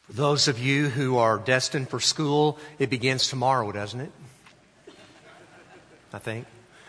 Those of you who are destined for school, it begins tomorrow, doesn't it? I think.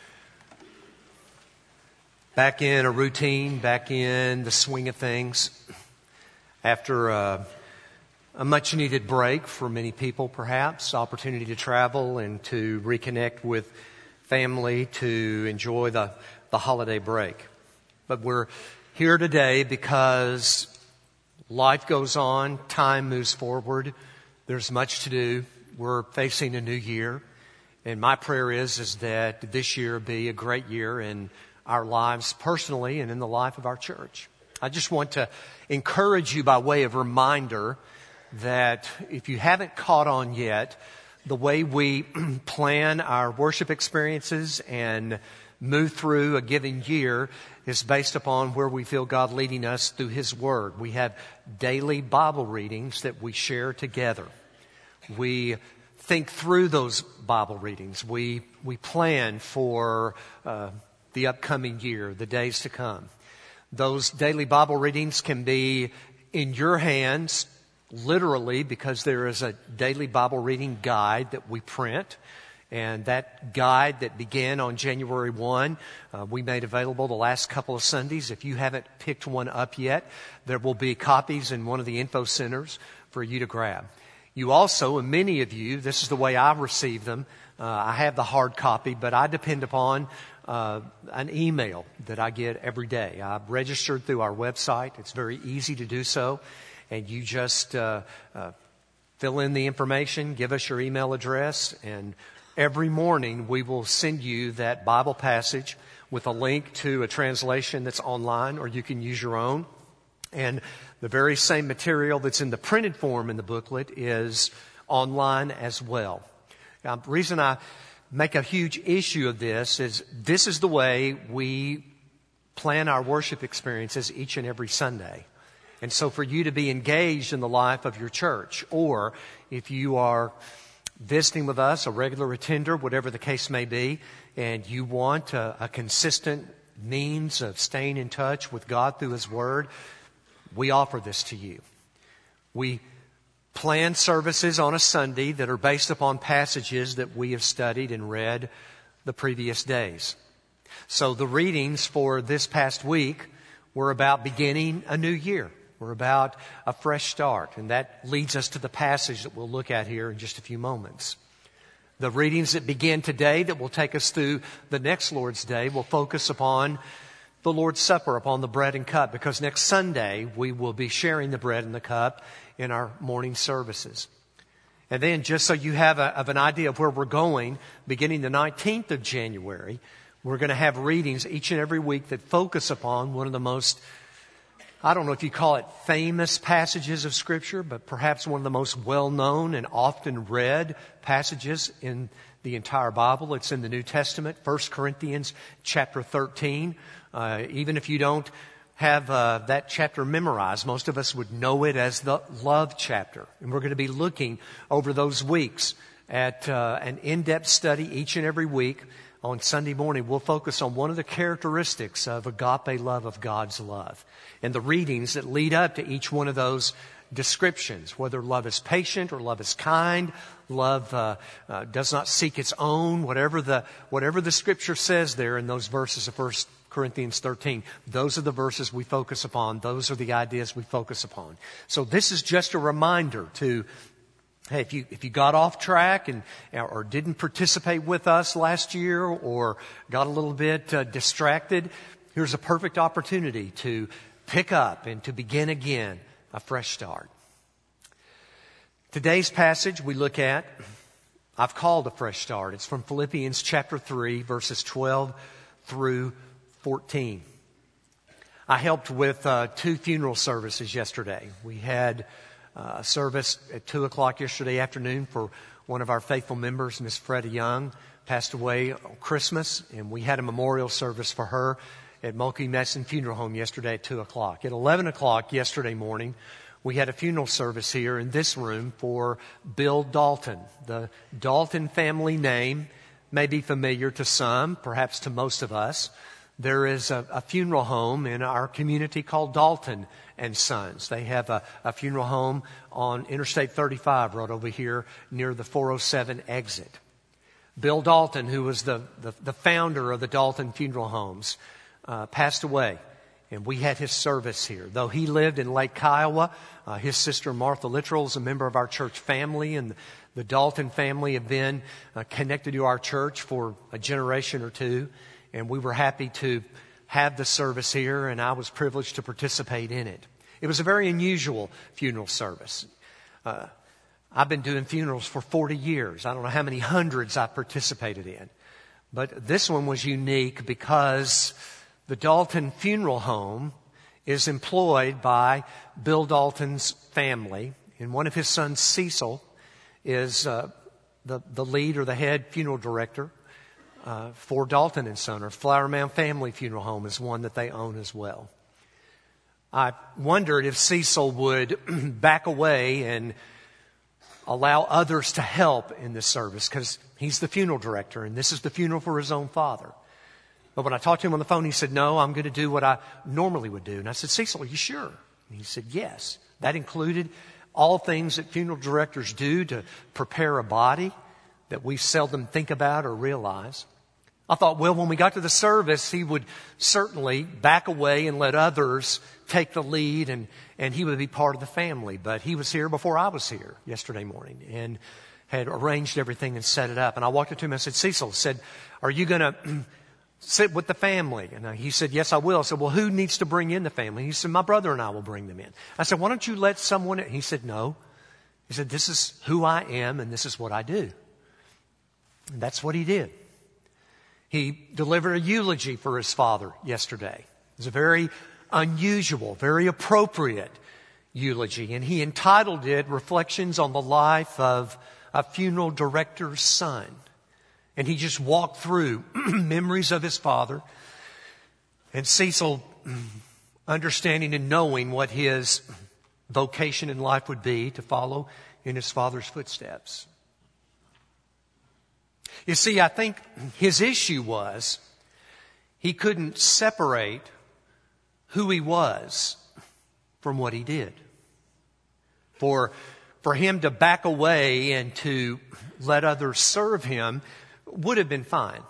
Back in a routine, back in the swing of things. After a much-needed break for many people, perhaps, opportunity to travel and to reconnect with family, to enjoy the holiday break. But we're here today because life goes on, time moves forward, there's much to do. We're facing a new year, and my prayer is that this year be a great year in our lives personally and in the life of our church. I just want to encourage you by way of reminder that if you haven't caught on yet, the way we plan our worship experiences and move through a given year is based upon where we feel God leading us through His Word. We have daily Bible readings that we share together. We think through those Bible readings. We plan for the upcoming year, the days to come. Those daily Bible readings can be in your hands, literally, because there is a daily Bible reading guide that we print. And that guide that began on January 1, we made available the last couple of Sundays. If you haven't picked one up yet, there will be copies in one of the info centers for you to grab. You also, and many of you, this is the way I receive them. I have the hard copy, but I depend upon an email that I get every day. I've registered through our website. It's very easy to do so. And you just fill in the information, give us your email address, and every morning we will send you that Bible passage with a link to a translation that's online, or you can use your own. And the very same material that's in the printed form in the booklet is online as well. Now, the reason I make a huge issue of this is the way we plan our worship experiences each and every Sunday. And so for you to be engaged in the life of your church, or if you are visiting with us, a regular attender, whatever the case may be, and you want a consistent means of staying in touch with God through His Word, we offer this to you. We plan services on a Sunday that are based upon passages that we have studied and read the previous days. So the readings for this past week were about beginning a new year. We're about a fresh start, and that leads us to the passage that we'll look at here in just a few moments. The readings that begin today that will take us through the next Lord's Day will focus upon the Lord's Supper, upon the bread and cup, because next Sunday we will be sharing the bread and the cup in our morning services. And then, just so you have an idea of where we're going, beginning the 19th of January, we're going to have readings each and every week that focus upon one of the most, I don't know if you call it famous passages of Scripture, but perhaps one of the most well-known and often read passages in the entire Bible. It's in the New Testament, 1 Corinthians chapter 13. Even if you don't have that chapter memorized, most of us would know it as the love chapter. And we're going to be looking over those weeks at an in-depth study each and every week. On Sunday morning, we'll focus on one of the characteristics of agape love, of God's love, and the readings that lead up to each one of those descriptions, whether love is patient or love is kind, love does not seek its own, whatever the Scripture says there in those verses of 1 Corinthians 13. Those are the verses we focus upon. Those are the ideas we focus upon. So this is just a reminder to, hey, if you got off track or didn't participate with us last year or got a little bit distracted, here's a perfect opportunity to pick up and to begin again a fresh start. Today's passage we look at, I've called a fresh start. It's from Philippians chapter 3, verses 12 through 14. I helped with 2 funeral services yesterday. We had a service at 2 o'clock yesterday afternoon for one of our faithful members, Miss Freda Young, passed away on Christmas, and we had a memorial service for her at Mulkey Messon Funeral Home yesterday at 2 o'clock. At 11 o'clock yesterday morning, we had a funeral service here in this room for Bill Dalton. The Dalton family name may be familiar to some, perhaps to most of us. there is a funeral home in our community called Dalton and Sons. They have a funeral home on Interstate 35 right over here near the 407 exit. Bill Dalton, who was the founder of the Dalton Funeral Homes, passed away. And we had his service here. Though he lived in Lake Kiowa, his sister Martha Littrell is a member of our church family, and the Dalton family have been connected to our church for a generation or two. And we were happy to have the service here, and I was privileged to participate in it. It was a very unusual funeral service. I've been doing funerals for 40 years. I don't know how many hundreds I've participated in. But this one was unique because the Dalton Funeral Home is employed by Bill Dalton's family, and one of his sons, Cecil, is the lead or the head funeral director for Dalton and Son, or Flower Mound Family Funeral Home is one that they own as well. I wondered if Cecil would back away and allow others to help in this service, because he's the funeral director and this is the funeral for his own father. But when I talked to him on the phone, he said, no, I'm going to do what I normally would do. And I said, Cecil, are you sure? And he said, yes. That included all things that funeral directors do to prepare a body that we seldom think about or realize. I thought, well, when we got to the service, he would certainly back away and let others take the lead, and he would be part of the family. But he was here before I was here yesterday morning and had arranged everything and set it up. And I walked up to him and I said, Cecil, are you going to sit with the family? And he said, yes, I will. I said, well, who needs to bring in the family? He said, my brother and I will bring them in. I said, why don't you let someone in? He said, no. He said, this is who I am and this is what I do. And that's what he did. He delivered a eulogy for his father yesterday. It was a very unusual, very appropriate eulogy. And he entitled it Reflections on the Life of a Funeral Director's Son. And he just walked through memories of his father, and Cecil understanding and knowing what his vocation in life would be to follow in his father's footsteps. You see, I think his issue was he couldn't separate who he was from what he did. For him to back away and to let others serve him would have been fine.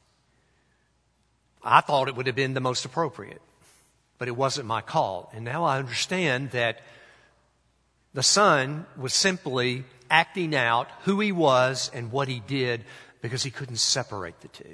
I thought it would have been the most appropriate, but it wasn't my call. And now I understand that the son was simply acting out who he was and what he did because he couldn't separate the two.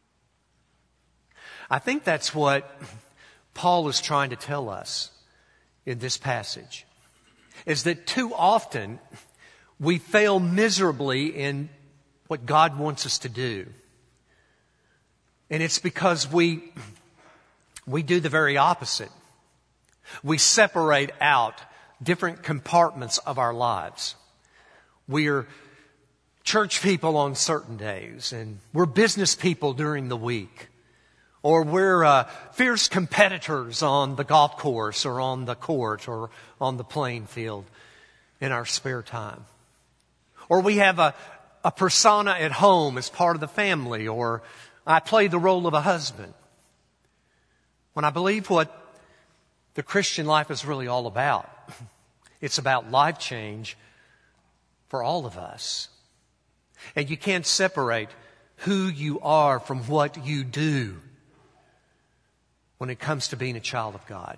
I think that's what Paul is trying to tell us in this passage, is that too often we fail miserably in what God wants us to do. And it's because we do the very opposite. We separate out different compartments of our lives. We're church people on certain days, and we're business people during the week. Or we're fierce competitors on the golf course or on the court or on the playing field in our spare time. Or we have a persona at home as part of the family, or I play the role of a husband. When I believe what the Christian life is really all about, it's about life change for all of us. And you can't separate who you are from what you do when it comes to being a child of God.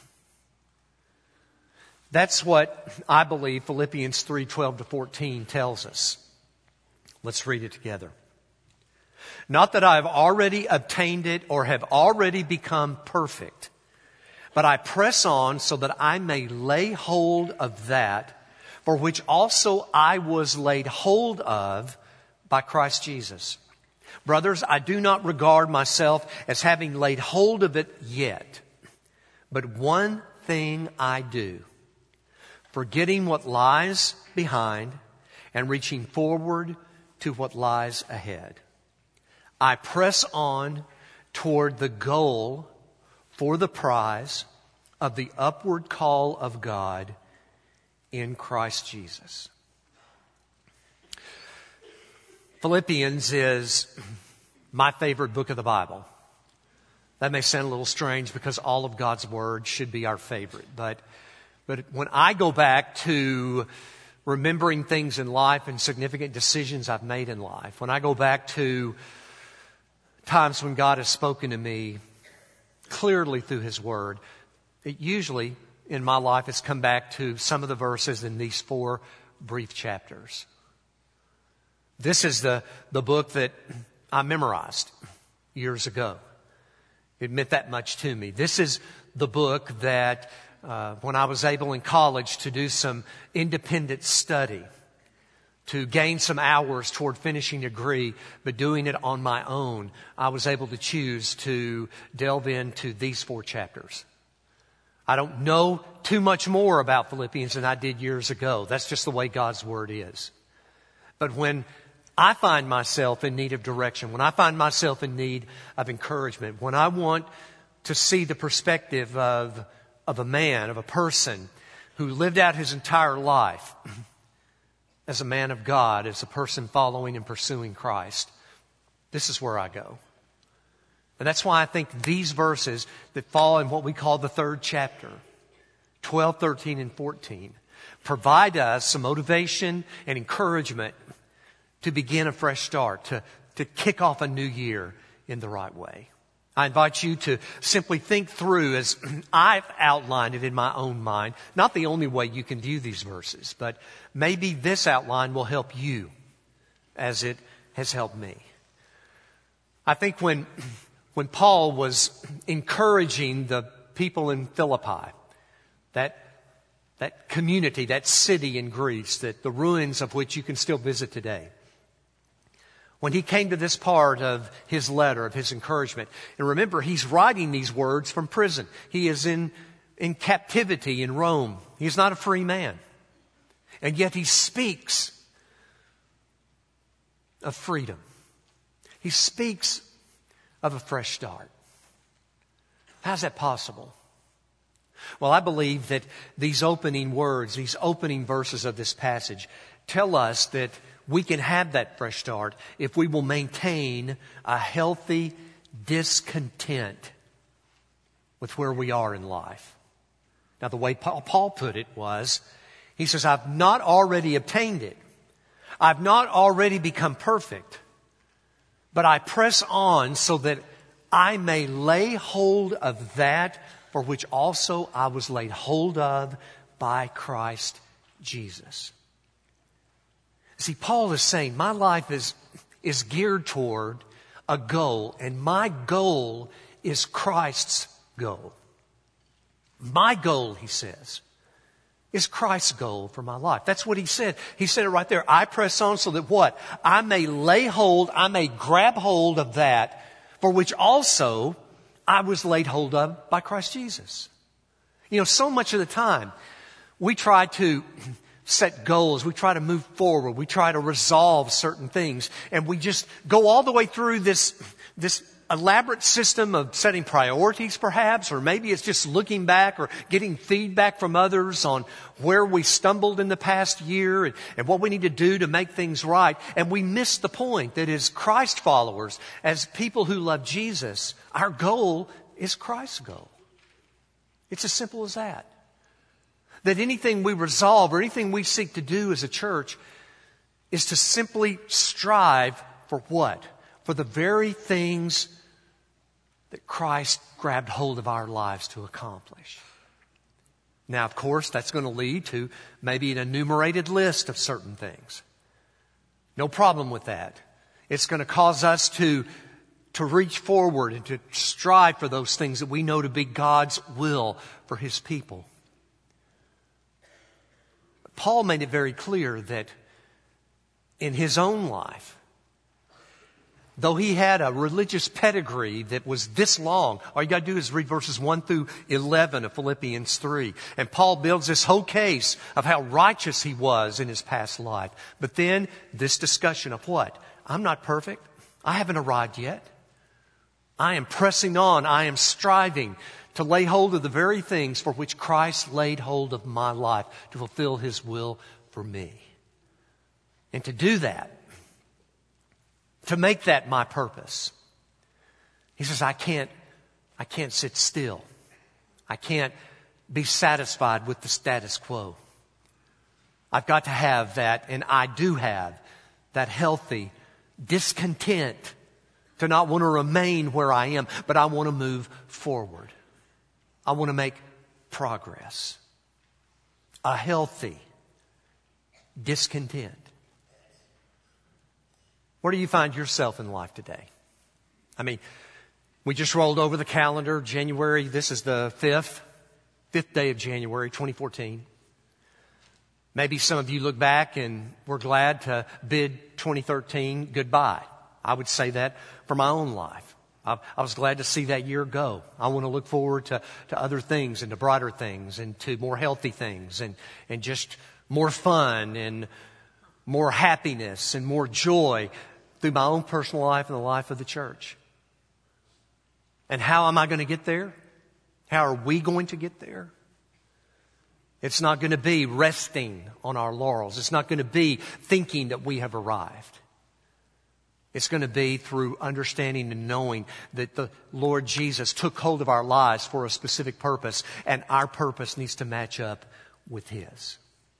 That's what I believe Philippians 3:12-14 tells us. Let's read it together. Not that I have already obtained it or have already become perfect, but I press on so that I may lay hold of that for which also I was laid hold of by Christ Jesus. Brothers, I do not regard myself as having laid hold of it yet, but one thing I do, forgetting what lies behind and reaching forward to what lies ahead. I press on toward the goal for the prize of the upward call of God in Christ Jesus. Philippians is my favorite book of the Bible. That may sound a little strange because all of God's Word should be our favorite. But when I go back to remembering things in life and significant decisions I've made in life, when I go back to times when God has spoken to me clearly through His Word, it usually in my life has come back to some of the verses in these 4 brief chapters. This is the book that I memorized years ago. It meant that much to me. This is the book that when I was able in college to do some independent study, to gain some hours toward finishing a degree, but doing it on my own, I was able to choose to delve into these 4 chapters. I don't know too much more about Philippians than I did years ago. That's just the way God's Word is. But when I find myself in need of direction, when I find myself in need of encouragement, when I want to see the perspective of a man, of a person who lived out his entire life as a man of God, as a person following and pursuing Christ, this is where I go. And that's why I think these verses that fall in what we call the 3rd chapter, 12, 13, and 14, provide us some motivation and encouragement to begin a fresh start, to kick off a new year in the right way. I invite you to simply think through, as I've outlined it in my own mind, not the only way you can view these verses, but maybe this outline will help you as it has helped me. I think when Paul was encouraging the people in Philippi, that community, that city in Greece, that the ruins of which you can still visit today, when he came to this part of his letter, of his encouragement, and remember, he's writing these words from prison. He is in captivity in Rome. He's not a free man. And yet he speaks of freedom. He speaks of a fresh start. How's that possible? Well, I believe that these opening words, these opening verses of this passage tell us that we can have that fresh start if we will maintain a healthy discontent with where we are in life. Now, the way Paul put it was, he says, I've not already obtained it. I've not already become perfect. But I press on so that I may lay hold of that for which also I was laid hold of by Christ Jesus. See, Paul is saying my life is geared toward a goal, and my goal is Christ's goal. My goal, he says, is Christ's goal for my life. That's what he said. He said it right there. I press on so that what? I may lay hold, I may grab hold of that for which also I was laid hold of by Christ Jesus. You know, so much of the time we try to set goals, we try to move forward, we try to resolve certain things, and we just go all the way through this elaborate system of setting priorities perhaps, or maybe it's just looking back or getting feedback from others on where we stumbled in the past year and what we need to do to make things right. And we miss the point that as Christ followers, as people who love Jesus, our goal is Christ's goal. It's as simple as that. That anything we resolve or anything we seek to do as a church is to simply strive for what? For the very things that Christ grabbed hold of our lives to accomplish. Now, of course, that's going to lead to maybe an enumerated list of certain things. No problem with that. It's going to cause us to reach forward and to strive for those things that we know to be God's will for His people. Paul made it very clear that in his own life, though he had a religious pedigree that was this long, all you got to do is read verses 1 through 11 of Philippians 3. And Paul builds this whole case of how righteous he was in his past life. But then this discussion of what? I'm not perfect. I haven't arrived yet. I am pressing on. I am striving to lay hold of the very things for which Christ laid hold of my life to fulfill His will for me. And to do that, to make that my purpose, he says, I can't I can't sit still. I can't be satisfied with the status quo. I've got to have that, and I do have that healthy discontent to not want to remain where I am, but I want to move forward. I want to make progress. A healthy discontent. Where do you find yourself in life today? I mean, we just rolled over the calendar, January. This is the fifth day of January, 2014. Maybe some of you look back and we're glad to bid 2013 goodbye. I would say that for my own life. I was glad to see that year go. I want to look forward to other things and to brighter things and to more healthy things and just more fun and more happiness and more joy through my own personal life and the life of the church. And how am I going to get there? How are we going to get there? It's not going to be resting on our laurels. It's not going to be thinking that we have arrived. It's going to be through understanding and knowing that the Lord Jesus took hold of our lives for a specific purpose, and our purpose needs to match up with His.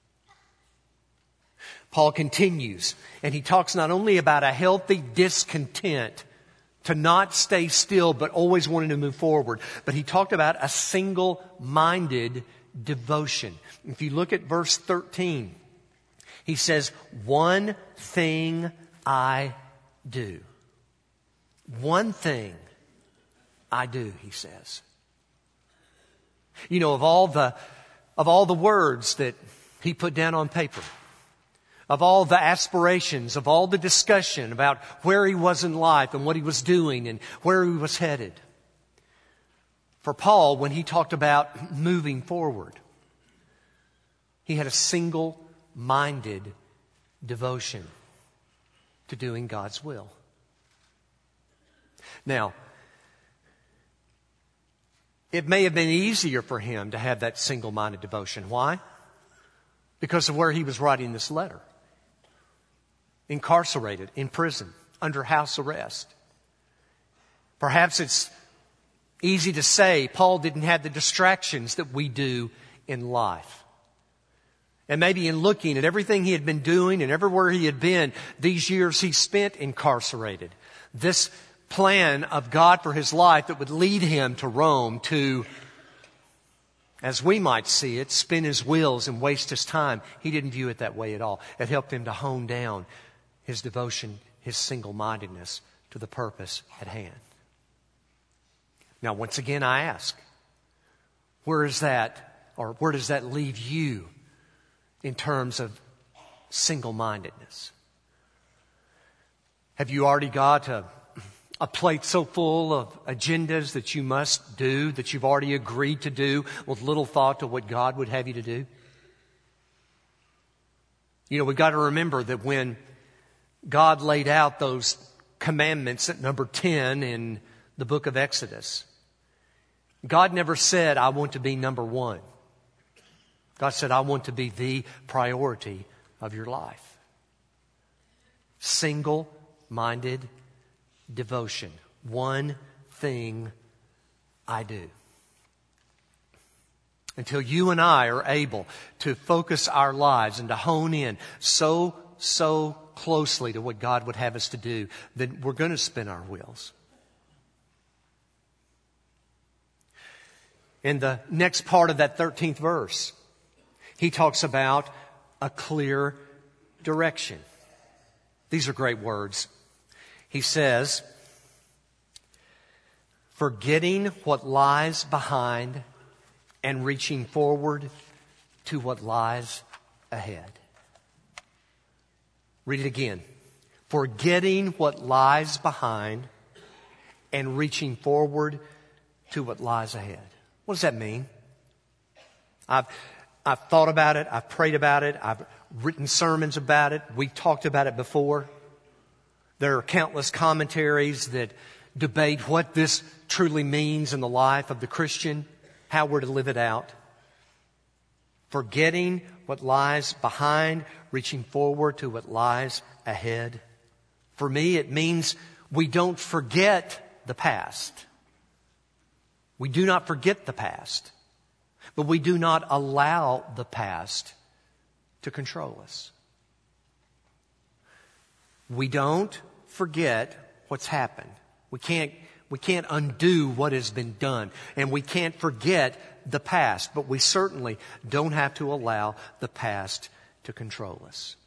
Paul continues, and he talks not only about a healthy discontent to not stay still but always wanting to move forward, but he talked about a single-minded devotion. If you look at verse 13, he says, "One thing I do." One thing I do, he says. You know, of all the words that he put down on paper, of all the aspirations, of all the discussion about where he was in life and what he was doing and where he was headed, for Paul, when he talked about moving forward, he had a single-minded devotion to doing God's will. Now, it may have been easier for him to have that single-minded devotion. Why? Because of where he was writing this letter. Incarcerated, in prison, under house arrest. Perhaps it's easy to say Paul didn't have the distractions that we do in life. And maybe in looking at everything he had been doing and everywhere he had been these years he spent incarcerated, this plan of God for his life that would lead him to Rome to, as we might see it, spin his wheels and waste his time, he didn't view it that way at all. It helped him to hone down his devotion, his single-mindedness to the purpose at hand. Now, once again, I ask, where does that leave you in terms of single-mindedness? Have you already got a plate so full of agendas that you must do, that you've already agreed to do with little thought to what God would have you to do? You know, we've got to remember that when God laid out those commandments at number 10 in the book of Exodus, God never said, "I want to be number one." God said, "I want to be the priority of your life." Single-minded devotion. One thing I do. Until you and I are able to focus our lives and to hone in so closely to what God would have us to do, then we're going to spin our wheels. In the next part of that 13th verse, he talks about a clear direction. These are great words. He says, "Forgetting what lies behind and reaching forward to what lies ahead." Read it again. Forgetting what lies behind and reaching forward to what lies ahead. What does that mean? I've thought about it. I've prayed about it. I've written sermons about it. We talked about it before. There are countless commentaries that debate what this truly means in the life of the Christian, how we're to live it out. Forgetting what lies behind, reaching forward to what lies ahead. For me, it means we don't forget the past. We do not forget the past, but we do not allow the past to control us. We don't forget what's happened. We can't undo what has been done, and we can't forget the past, but we certainly don't have to allow the past to control us.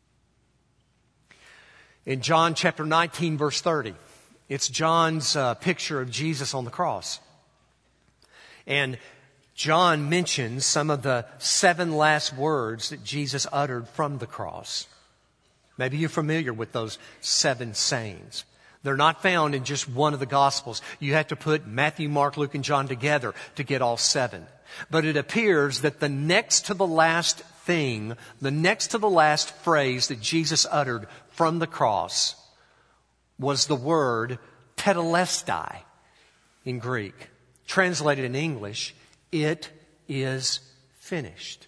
In John chapter 19, verse 30, it's John's picture of Jesus on the cross. And John mentions some of the 7 last words that Jesus uttered from the cross. Maybe you're familiar with those 7 sayings. They're not found in just one of the Gospels. You have to put Matthew, Mark, Luke, and John together to get all 7. But it appears that the next to the last thing, the next to the last phrase that Jesus uttered from the cross was the word tetelestai in Greek. Translated in English, it is finished.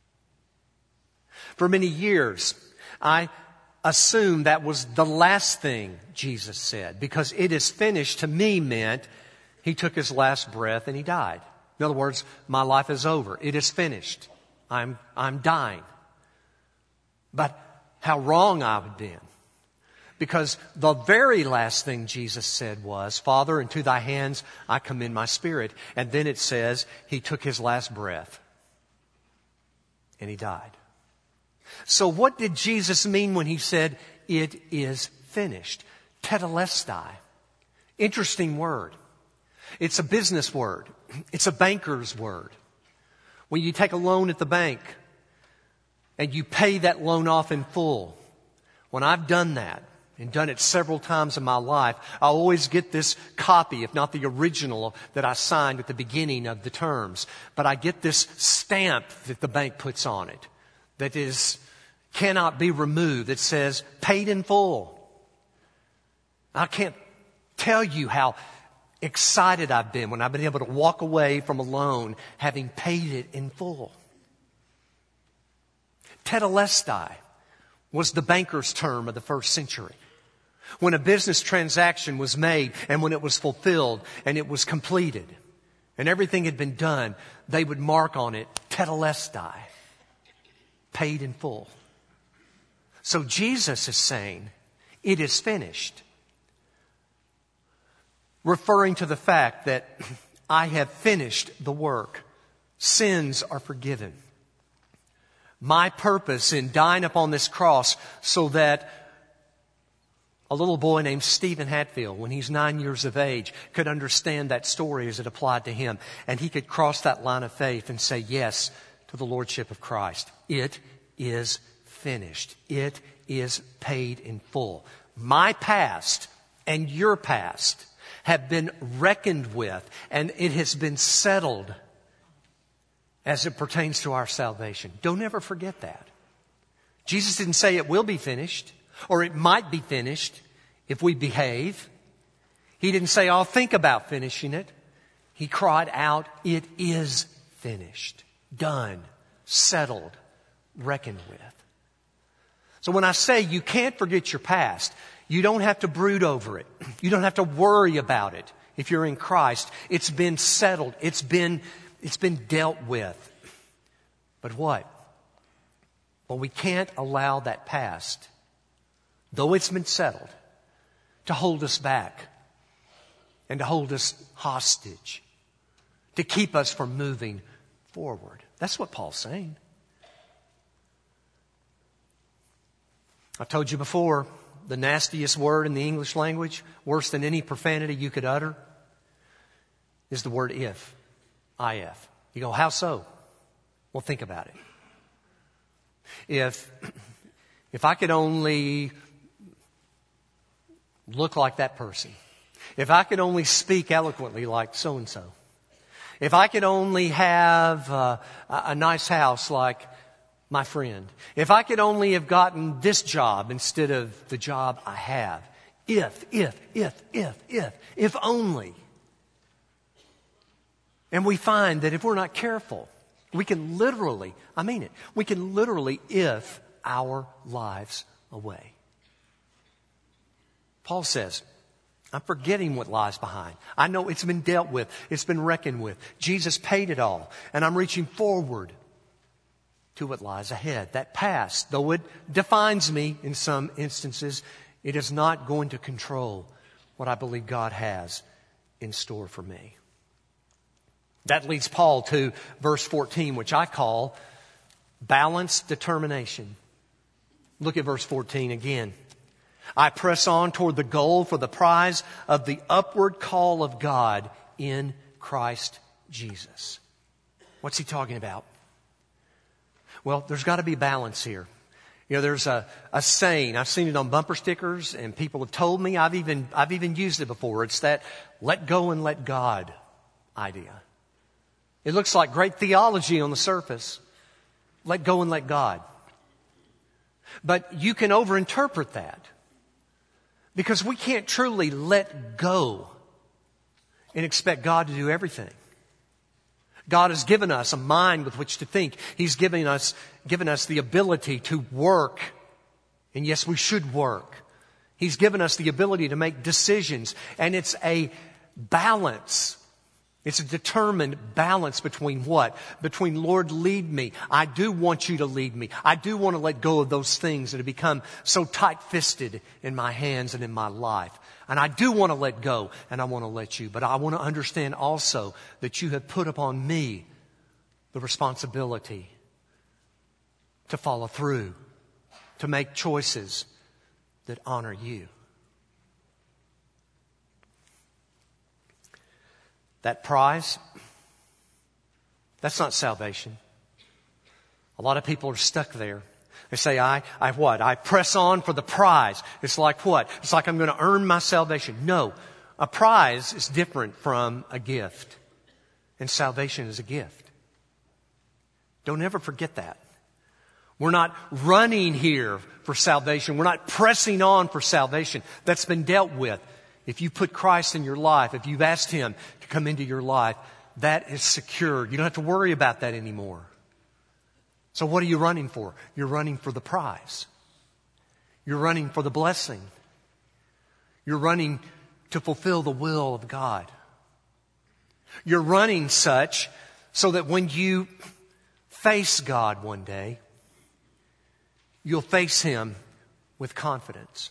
For many years, I assumed that was the last thing Jesus said, because it is finished to me meant he took his last breath and he died. In other words, my life is over. It is finished. I'm dying. But how wrong I had been. Because the very last thing Jesus said was, Father, into thy hands I commend my spirit. And then it says he took his last breath and he died. So what did Jesus mean when he said, it is finished? Tetelestai. Interesting word. It's a business word. It's a banker's word. When you take a loan at the bank and you pay that loan off in full, when I've done that, and done it several times in my life, I always get this copy, if not the original, that I signed at the beginning of the terms. But I get this stamp that the bank puts on it that cannot be removed. It says, paid in full. I can't tell you how excited I've been when I've been able to walk away from a loan having paid it in full. Tetelestai was the banker's term of the first century. When a business transaction was made and when it was fulfilled and it was completed and everything had been done, they would mark on it, tetelestai, paid in full. So Jesus is saying, it is finished. Referring to the fact that I have finished the work. Sins are forgiven. My purpose in dying upon this cross so that a little boy named Stephen Hatfield, when he's 9 years of age, could understand that story as it applied to him. And he could cross that line of faith and say yes to the Lordship of Christ. It is finished. It is paid in full. My past and your past have been reckoned with, and it has been settled as it pertains to our salvation. Don't ever forget that. Jesus didn't say it will be finished. Or it might be finished if we behave. He didn't say, I'll think about finishing it. He cried out, it is finished, done, settled, reckoned with. So when I say you can't forget your past, you don't have to brood over it. You don't have to worry about it. If you're in Christ, it's been settled. It's been dealt with. But what? Well, we can't allow that past, though it's been settled, to hold us back and to hold us hostage, to keep us from moving forward. That's what Paul's saying. I told you before, the nastiest word in the English language, worse than any profanity you could utter, is the word if. I-F. You go, how so? Well, think about it. If I could only look like that person, if I could only speak eloquently like so-and-so, if I could only have a nice house like my friend, if I could only have gotten this job instead of the job I have, if only. And we find that if we're not careful, we can literally, I mean it, we can literally if our lives away. Paul says, I'm forgetting what lies behind. I know it's been dealt with. It's been reckoned with. Jesus paid it all. And I'm reaching forward to what lies ahead. That past, though it defines me in some instances, it is not going to control what I believe God has in store for me. That leads Paul to verse 14, which I call balanced determination. Look at verse 14 again. I press on toward the goal for the prize of the upward call of God in Christ Jesus. What's he talking about? Well, there's got to be balance here. You know, there's a saying, I've seen it on bumper stickers, and people have told me, I've even used it before. It's that let go and let God idea. It looks like great theology on the surface. Let go and let God. But you can overinterpret that. Because we can't truly let go and expect God to do everything. God has given us a mind with which to think. He's given us the ability to work. And yes, we should work. He's given us the ability to make decisions. And it's a balance. It's a determined balance between what? Between, Lord, lead me. I do want you to lead me. I do want to let go of those things that have become so tight-fisted in my hands and in my life. And I do want to let go, and I want to let you. But I want to understand also that you have put upon me the responsibility to follow through, to make choices that honor you. That prize, that's not salvation. A lot of people are stuck there. They say, I press on for the prize. It's like what? It's like I'm going to earn my salvation. No, a prize is different from a gift. And salvation is a gift. Don't ever forget that. We're not running here for salvation. We're not pressing on for salvation. That's been dealt with. If you put Christ in your life, if you've asked Him to come into your life, that is secured. You don't have to worry about that anymore. So what are you running for? You're running for the prize. You're running for the blessing. You're running to fulfill the will of God. You're running such so that when you face God one day, you'll face Him with confidence.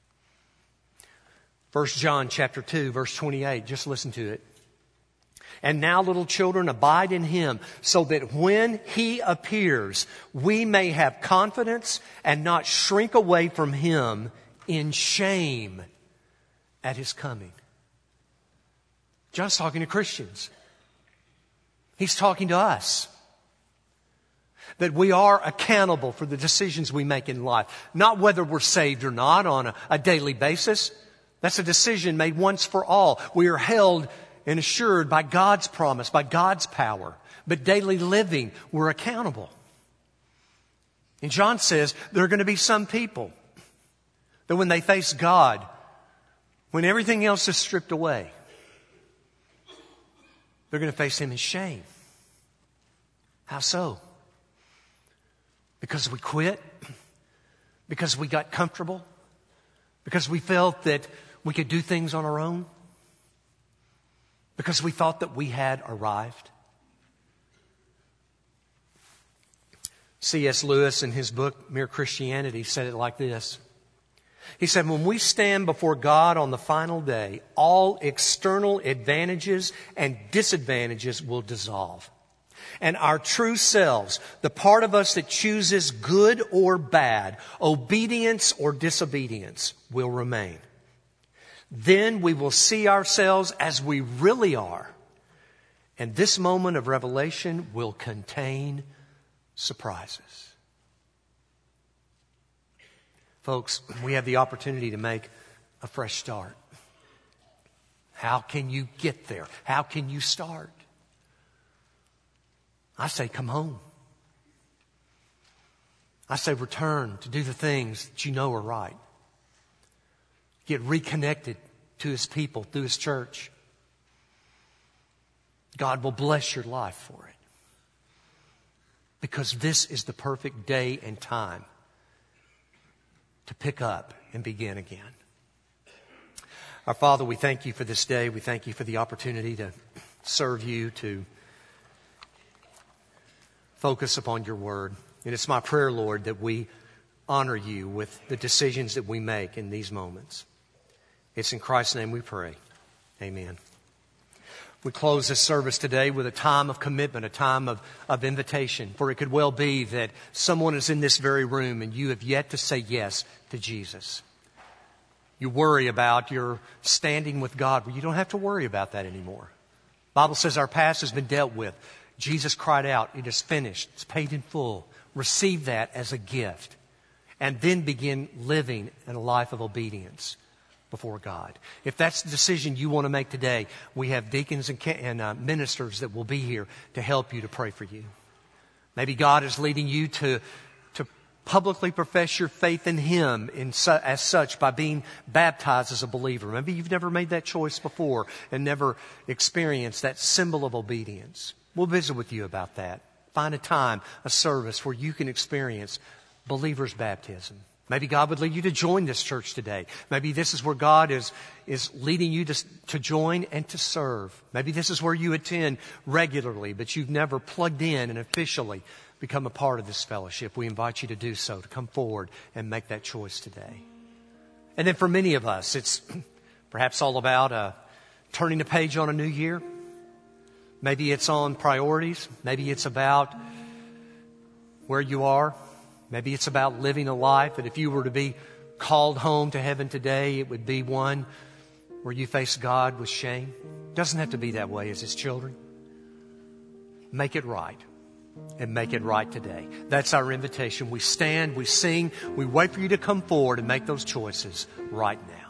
1 John chapter 2, verse 28, just listen to it. And now, little children, abide in Him, so that when He appears, we may have confidence and not shrink away from Him in shame at His coming. John's talking to Christians. He's talking to us. That we are accountable for the decisions we make in life. Not whether we're saved or not on a daily basis. That's a decision made once for all. We are held and assured by God's promise, by God's power. But daily living, we're accountable. And John says there are going to be some people that when they face God, when everything else is stripped away, they're going to face Him in shame. How so? Because we quit? Because we got comfortable? Because we felt that we could do things on our own? Because we thought that we had arrived? C.S. Lewis, in his book, Mere Christianity, said it like this. He said, when we stand before God on the final day, all external advantages and disadvantages will dissolve. And our true selves, the part of us that chooses good or bad, obedience or disobedience, will remain. Then we will see ourselves as we really are. And this moment of revelation will contain surprises. Folks, we have the opportunity to make a fresh start. How can you get there? How can you start? I say, come home. I say, return to do the things that you know are right. Get reconnected to His people, through His church. God will bless your life for it. Because this is the perfect day and time to pick up and begin again. Our Father, we thank you for this day. We thank you for the opportunity to serve you, to focus upon your word. And it's my prayer, Lord, that we honor you with the decisions that we make in these moments. It's in Christ's name we pray. Amen. We close this service today with a time of commitment, a time of invitation. For it could well be that someone is in this very room and you have yet to say yes to Jesus. You worry about your standing with God. Well, you don't have to worry about that anymore. The Bible says our past has been dealt with. Jesus cried out, "It is finished. It's paid in full." Receive that as a gift. And then begin living in a life of obedience before God. If that's the decision you want to make today, we have deacons and ministers that will be here to help you, to pray for you. Maybe God is leading you to publicly profess your faith in Him as such by being baptized as a believer. Maybe you've never made that choice before and never experienced that symbol of obedience. We'll visit with you about that. Find a time, a service where you can experience believer's baptism. Maybe God would lead you to join this church today. Maybe this is where God is leading you to join and to serve. Maybe this is where you attend regularly, but you've never plugged in and officially become a part of this fellowship. We invite you to do so, to come forward and make that choice today. And then for many of us, it's perhaps all about turning the page on a new year. Maybe it's on priorities. Maybe it's about where you are. Maybe it's about living a life that if you were to be called home to heaven today, it would be one where you face God with shame. It doesn't have to be that way as His children. Make it right. And make it right today. That's our invitation. We stand, we sing, we wait for you to come forward and make those choices right now.